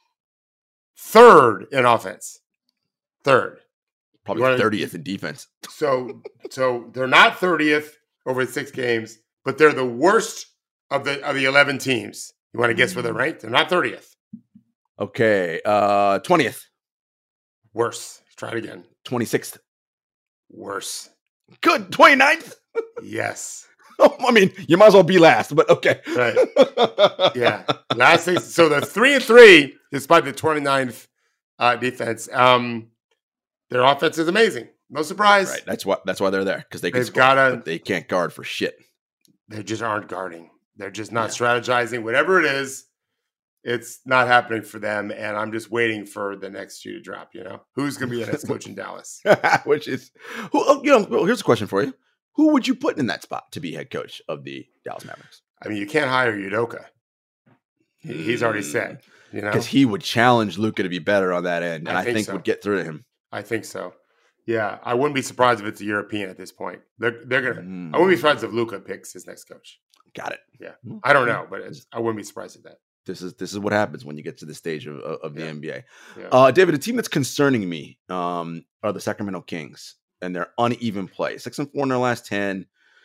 3rd in offense. 3rd. Probably 30th in defense. So they're not 30th over 6 games, but they're the worst of the 11 teams. You want to guess where they're ranked? They're not 30th. Okay. 20th. Worse. Try it again. 26th. Worse. Good. 29th. Yes. I mean, you might as well be last, but okay. Right. Yeah. Last thing. So the 3-3, despite the 29th defense, their offense is amazing. No surprise. Right. That's why they're there, because they can They've score, but they can't guard for shit. They just aren't guarding. They're just not strategizing. Whatever it is, it's not happening for them. And I'm just waiting for the next shoe to drop. Who's going to be the next coach in Dallas? Which is well, here's a question for you. Who would you put in that spot to be head coach of the Dallas Mavericks? I mean, you can't hire Udoka. He's already said, because he would challenge Luka to be better on that end, and I think so. would get through to him. I think so. Yeah, I wouldn't be surprised if it's a European at this point. They're gonna. I wouldn't be surprised if Luka picks his next coach. Got it. Yeah, I don't know, but I wouldn't be surprised at that. This is what happens when you get to the stage of the NBA. Yeah. David, a team that's concerning me are the Sacramento Kings and their uneven play. 6-4 in their last 10,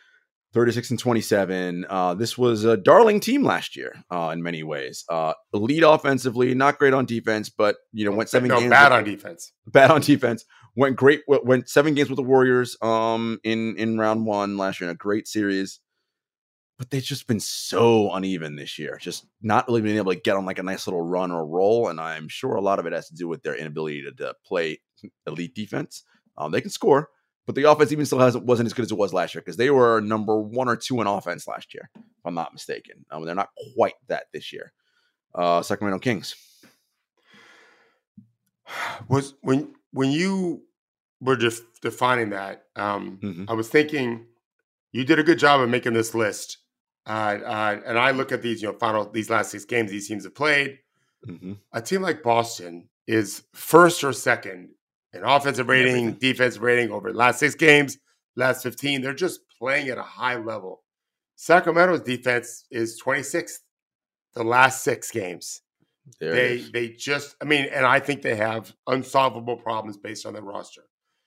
36-27. This was a darling team last year in many ways. Elite offensively, not great on defense, but went 7 games. Bad on defense. Bad on defense. Went 7 games with the Warriors in round 1 last year in a great series. But they've just been so uneven this year. Just not really being able to get on like a nice little run or roll. And I'm sure a lot of it has to do with their inability to play elite defense. They can score, but the offense even still wasn't as good as it was last year, because they were number 1 or 2 in offense last year, if I'm not mistaken. They're not quite that this year. Sacramento Kings. Was when you were just defining that, I was thinking you did a good job of making this list. And I look at these, these last 6 games these teams have played. Mm-hmm. A team like Boston is first or second in offensive rating, defensive rating over the last 6 games, last 15. They're just playing at a high level. Sacramento's defense is 26th the last 6 games. They just, and I think they have unsolvable problems based on their roster.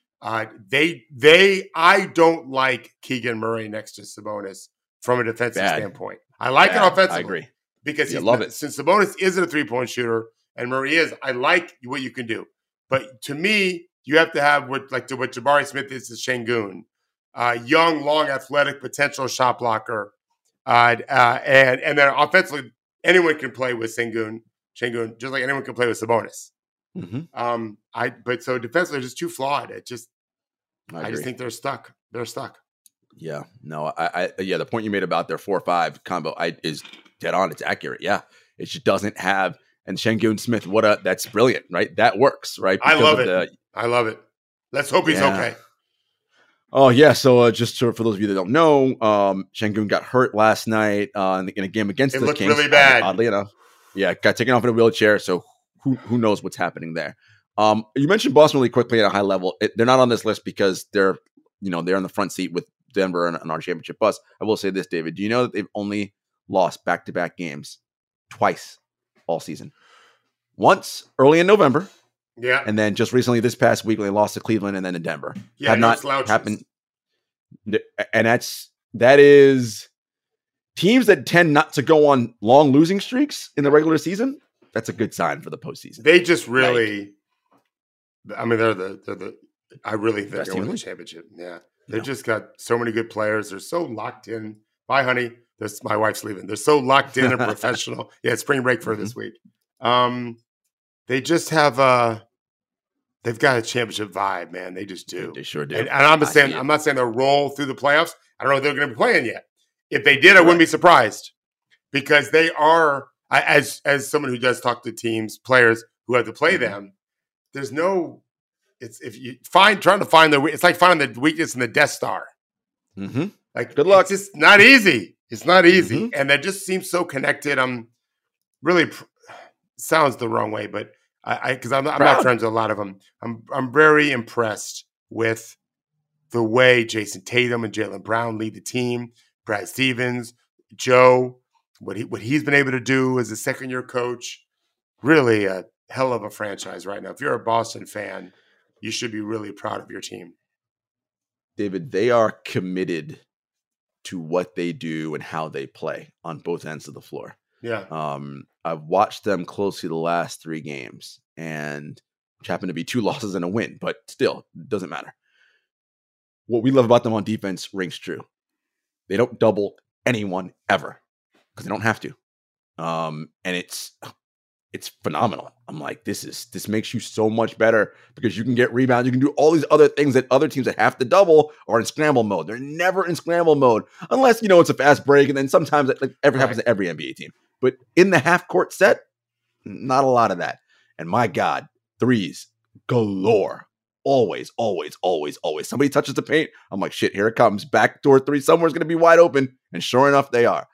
I don't like Keegan Murray next to Sabonis from a defensive standpoint. I like it offensively. I agree. Because love it. Since Sabonis isn't a 3-point shooter and Murray is, I like what you can do. But to me, you have to have what Jabari Smith is to Şengün. Young, long, athletic, potential shot blocker. And then offensively, anyone can play with Şengün, just like anyone can play with Sabonis. Mm-hmm. But so defensively, they're just too flawed. I just think they're stuck. They're stuck. Yeah, no, the point you made about their 4-5 combo is dead on. It's accurate. Yeah, it just doesn't have. And Şengün Smith, that's brilliant, right? That works, right? I love it. Let's hope he's okay. Oh yeah. So for those of you that don't know, Şengün got hurt last night in a game against the Kings. It looked really bad. Oddly enough, yeah, got taken off in a wheelchair. So who knows what's happening there? You mentioned Boston really quickly at a high level. They're not on this list because they're in the front seat with Denver and our championship bus. I will say this, David. Do you know that they've only lost back-to-back games twice all season? Once early in November. Yeah. And then just recently this past week, they lost to Cleveland and then to Denver. Yeah, have not happened. And that is teams that tend not to go on long losing streaks in the regular season. That's a good sign for the postseason. They just really, they're the. I really think they're going to win the championship. Yeah, they've just got so many good players. They're so locked in. Bye, honey. My wife's leaving. They're so locked in and professional. Yeah, it's spring break for this week. They just have they've got a championship vibe, man. They just do. They sure do. And I'm not saying they'll roll through the playoffs. I don't know if they're going to be playing yet. If they did, I wouldn't be surprised, because they are. As someone who does talk to teams, players who have to play them, there's no. It's trying to find it's like finding the weakness in the Death Star. Mm-hmm. Like, good luck. It's just not easy. It's not easy, and that just seems so connected. I'm really sounds the wrong way, but because I'm not friends with a lot of them. I'm very impressed with the way Jason Tatum and Jaylen Brown lead the team. Brad Stevens, Joe. What he's been able to do as a second-year coach, really a hell of a franchise right now. If you're a Boston fan, you should be really proud of your team. David, they are committed to what they do and how they play on both ends of the floor. Yeah. I've watched them closely the last 3 games, and which happen to be 2 losses and a win, but still, doesn't matter. What we love about them on defense rings true. They don't double anyone ever because they don't have to. And it's phenomenal. I'm like, this makes you so much better because you can get rebounds. You can do all these other things that other teams that have to double are in scramble mode. They're never in scramble mode unless, it's a fast break. And then sometimes it happens to every NBA team. But in the half court set, not a lot of that. And my God, threes galore. Always, always, always, always. Somebody touches the paint. I'm like, shit, here it comes. Backdoor 3. Somewhere's going to be wide open. And sure enough, they are.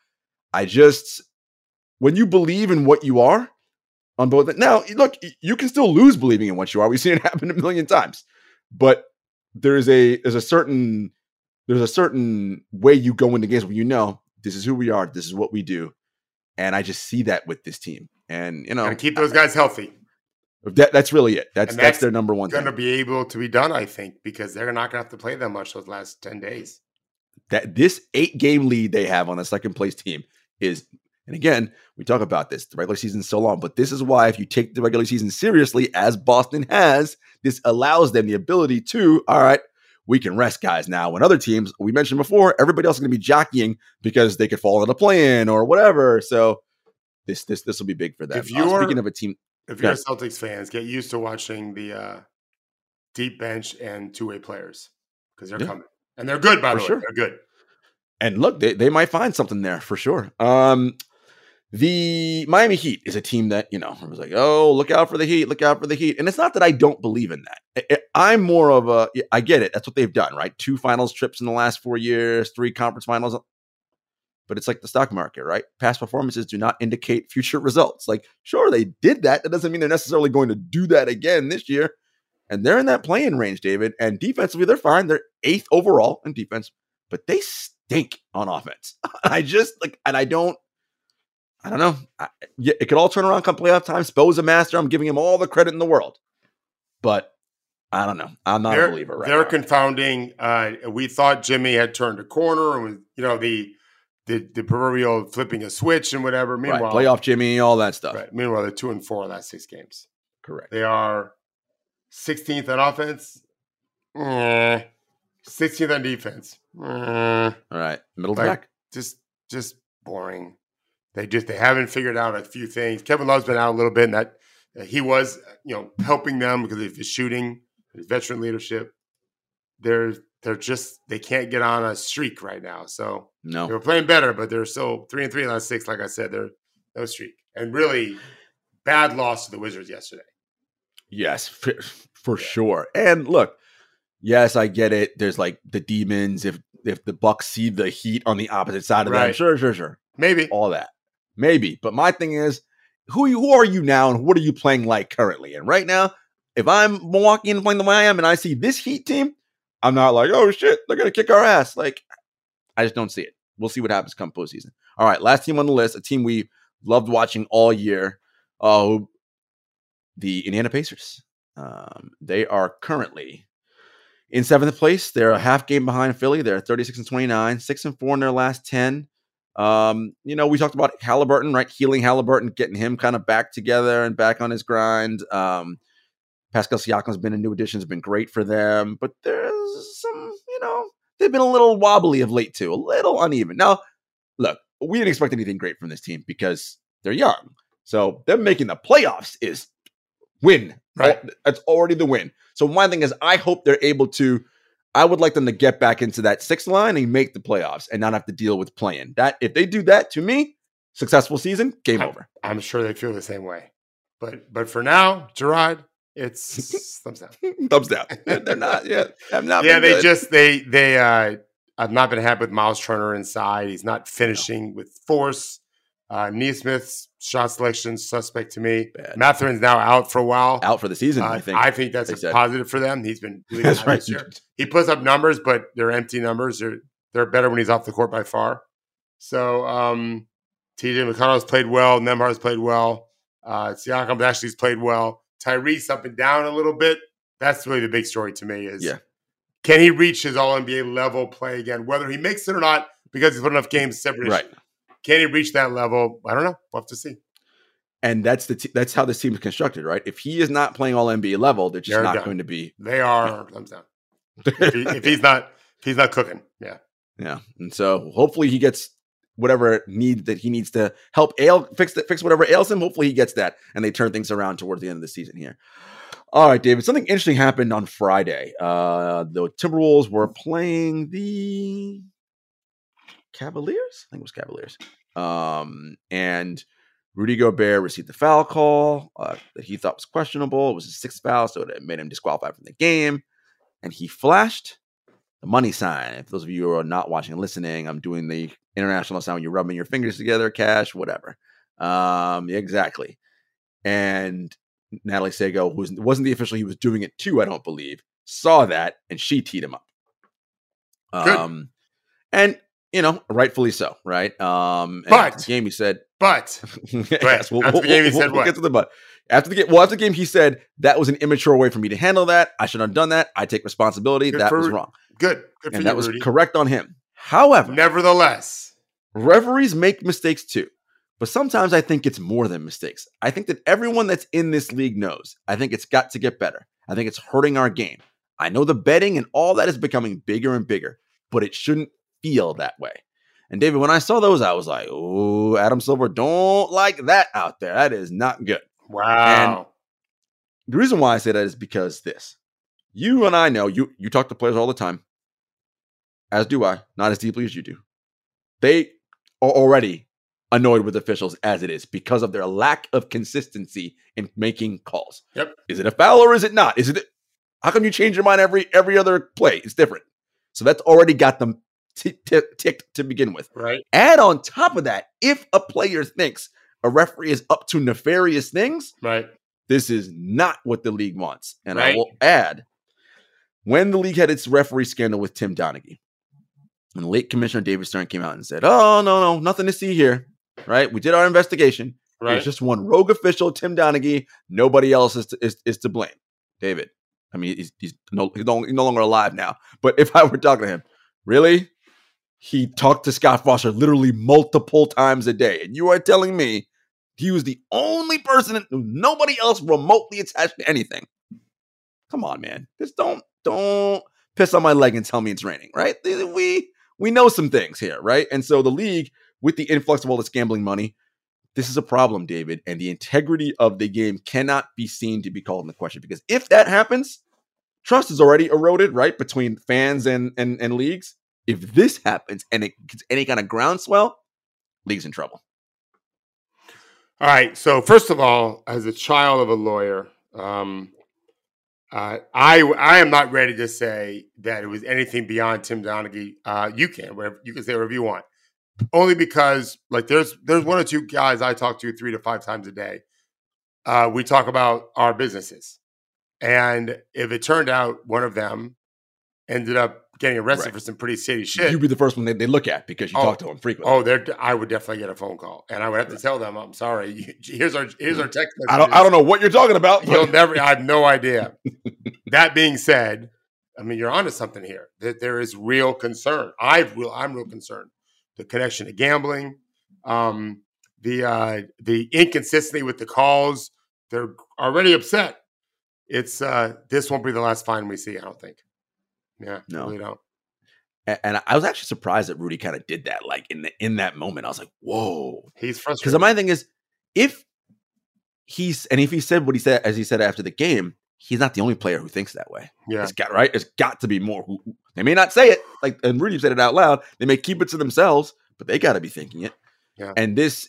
When you believe in what you are on both. Now, look, you can still lose believing in what you are. We've seen it happen a million times. But there's a certain way you go into games where this is who we are. This is what we do. And I just see that with this team. And, gotta keep those guys healthy. That's really it. That's their number one thing. Going to be able to be done, I think, because they're not going to have to play that much those last 10 days. That this 8-game lead they have on the second place team is, and again, we talk about this, the regular season is so long, but this is why if you take the regular season seriously, as Boston has, this allows them the ability to, all right, we can rest guys now. When other teams, we mentioned before, everybody else is going to be jockeying because they could fall into play-in or whatever. So this will be big for them. Speaking of a team. If you're a Celtics fans, get used to watching the deep bench and two-way players because they're coming. And they're good, by the way. Sure. They're good. And look, they might find something there for sure. The Miami Heat is a team that, I was like, oh, look out for the Heat, look out for the Heat. And it's not that I don't believe in that. I'm more of I get it. That's what they've done, right? 2 finals trips in the last 4 years, 3 conference finals. But it's like the stock market, right? Past performances do not indicate future results. Like, sure, they did that. That doesn't mean they're necessarily going to do that again this year. And they're in that playing range, David. And defensively, they're fine. They're 8th overall in defense, but they stink on offense. I don't know. It could all turn around come playoff time. Spo's a master. I'm giving him all the credit in the world. But I don't know. I'm not a believer right now. They're confounding. We thought Jimmy had turned a corner and the proverbial flipping a switch and whatever. Meanwhile, playoff Jimmy, all that stuff. Right. Meanwhile, they're 2-4 last 6 games. Correct. They are 16th on offense. 16th on defense. All right. Middle back. Just boring. They haven't figured out a few things. Kevin Love's been out a little bit, and that he was, helping them because of his shooting, his veteran leadership. They can't get on a streak right now. So no, they were playing better, but they're still 3-3 last 6. Like I said, they're no streak, and really bad loss to the Wizards yesterday. Yes, for sure. And look, yes, I get it. There's like the demons. If the Bucks see the Heat on the opposite side of them, sure, maybe all that, maybe. But my thing is, who are you now, and what are you playing like currently? And right now, if I'm Milwaukee and playing the way I am, and I see this Heat team, I'm not like, oh shit, they're gonna kick our ass. Like, I just don't see it. We'll see what happens come postseason. All right, last team on the list, a team we loved watching all year. The Indiana Pacers. They are currently in 7th place. They're a half game behind Philly. They're 36-29, 6-4 in their last 10. We talked about Halliburton, right? Healing Halliburton, getting him kind of back together and back on his grind. Pascal Siakam's been a new addition, has been great for them, but there's some, they've been a little wobbly of late too, a little uneven. Now, look, we didn't expect anything great from this team because they're young. So them making the playoffs is win. Right. That's already the win. So my thing is, I hope they're able to, I would like them to get back into that 6th line and make the playoffs and not have to deal with playing. That, if they do that, to me, successful season, game over. I'm sure they feel the same way. But for now, Gerard, it's thumbs down. Thumbs down. They're not yet. Have not. Yeah, been they I've not been happy with Miles Turner inside. He's not finishing with force. Neesmith's shot selection suspect to me. Bad. Matherin's now out for a while. Out for the season, I think. I think that's a positive for them. He's been really good this year. He puts up numbers, but they're empty numbers. They're better when he's off the court by far. So TJ McConnell's played well. Nembhard's played well. Siakam actually's played well. Tyrese up and down a little bit. That's really the big story to me is can he reach his All-NBA level play again? Whether he makes it or not, because he's put enough games to separate. Right. Can he reach that level? I don't know. We'll have to see. And that's how this team is constructed, right? If he is not playing all NBA level, they're just not going to be. They are thumbs down. if he's not cooking, yeah. And so hopefully he gets whatever need that he needs to help fix whatever ails him. Hopefully he gets that, and they turn things around towards the end of the season here. All right, David. Something interesting happened on Friday. The Timberwolves were playing the Cavaliers. I think it was Cavaliers. And Rudy Gobert received the foul call that he thought was questionable. It was his sixth foul, so it made him disqualified from the game. And he flashed the money sign. If those of you who are not watching and listening, I'm doing the international sign when you're rubbing your fingers together, cash, whatever. Exactly. And Natalie Sego, who wasn't the official he was doing it to, I don't believe, saw that, and she teed him up. And rightfully so, right? But the game he said, yes, we'll get to the but. After the game, he said that was an immature way for me to handle that. I should have done that. I take responsibility. That was wrong. Good for and you, that was Rudy. Correct on him. However, nevertheless, referees make mistakes too. But sometimes I think it's more than mistakes. I think that everyone that's in this league knows. I think it's got to get better. I think it's hurting our game. I know the betting and all that is becoming bigger and bigger, but it shouldn't feel that way. And David, when I saw those, I was like, oh, Adam Silver, don't like that out there. That is not good. Wow. And the reason why I say that is because you and I know, you talk to players all the time, as do I, not as deeply as you do. They are already annoyed with officials as it is because of their lack of consistency in making calls. Yep. Is it a foul or is it not? How come you change your mind every other play? It's different. So that's already got them ticked to begin with. Right. Add on top of that, if a player thinks a referee is up to nefarious things, right, this is not what the league wants. And I will add, when the league had its referee scandal with Tim Donaghy, and late Commissioner David Stern came out and said, oh, no, nothing to see here, right? We did our investigation. Right. There's just one rogue official, Tim Donaghy. Nobody else is to blame. David, I mean, he's no longer alive now. But if I were talking to him, really? He talked to Scott Foster literally multiple times a day. And you are telling me he was the only person, nobody else remotely attached to anything. Come on, man. Just don't piss on my leg and tell me it's raining, right? We know some things here, right? And so the league, with the influx of all this gambling money, this is a problem, David. And the integrity of the game cannot be seen to be called into question. Because if that happens, trust is already eroded, right? Between fans and leagues. If this happens and it gets any kind of groundswell, league's in trouble. All right. So first of all, as a child of a lawyer, I am not ready to say that it was anything beyond Tim Donaghy. You can say whatever you want, only because there's one or two guys I talk to 3 to 5 times a day. We talk about our businesses, and if it turned out one of them ended up getting arrested for some pretty shady shit, you'd be the first one they look at because you talk to them frequently. I would definitely get a phone call, and I would have to tell them, "I'm sorry. Here's our text message." I don't know what you're talking about. You'll never. I have no idea. That being said, I mean, you're onto something here. That there is real concern. I'm real concerned. The connection to gambling, the inconsistency with the calls. They're already upset. It's this won't be the last fine we see, I don't think. Yeah, no, really don't. And I was actually surprised that Rudy kind of did that. Like in that moment, I was like, "Whoa!" He's frustrated. Because my thing is, if he said what he said, as he said after the game, he's not the only player who thinks that way. Yeah, it's got to be more. They may not say it, and Rudy said it out loud. They may keep it to themselves, but they got to be thinking it. Yeah. And this,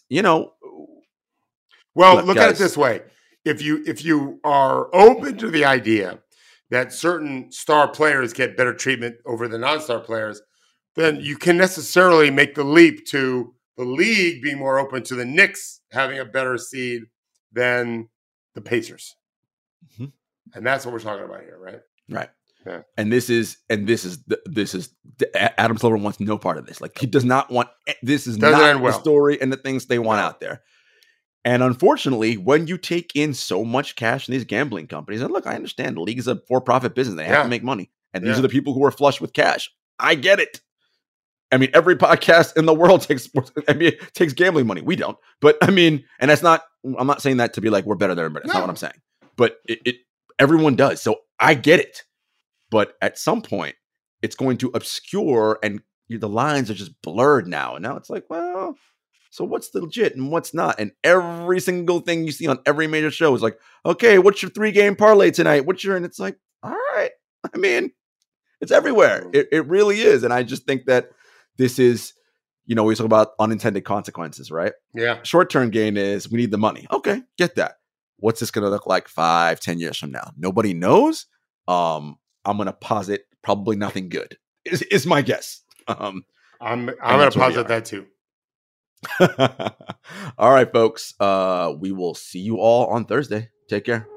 well, look at it this way: if you are open to the idea that certain star players get better treatment over the non-star players, then you can necessarily make the leap to the league being more open to the Knicks having a better seed than the Pacers. Mm-hmm. And that's what we're talking about here, right? Right. Yeah. And this is Adam Silver wants no part of this. Like, he does not want, this is not the story and the things they want out there. And unfortunately, when you take in so much cash in these gambling companies, and look, I understand the league is a for-profit business. They have to make money. And these are the people who are flush with cash. I get it. I mean, every podcast in the world takes NBA takes gambling money. We don't, but I mean, and that's not. I'm not saying that to be like we're better than everybody. That's not what I'm saying. But it everyone does. So I get it. But at some point, it's going to obscure, and the lines are just blurred now. And now it's like, well, so what's legit and what's not? And every single thing you see on every major show is like, okay, what's your 3-game parlay tonight? And it's like, all right. I mean, it's everywhere. It really is. And I just think that this is, we talk about unintended consequences, right? Yeah. Short-term gain is we need the money. Okay, get that. What's this going to look like 5-10 years from now? Nobody knows. I'm going to posit probably nothing good is my guess. I'm going to posit that too. All right, folks. We will see you all on Thursday. Take care.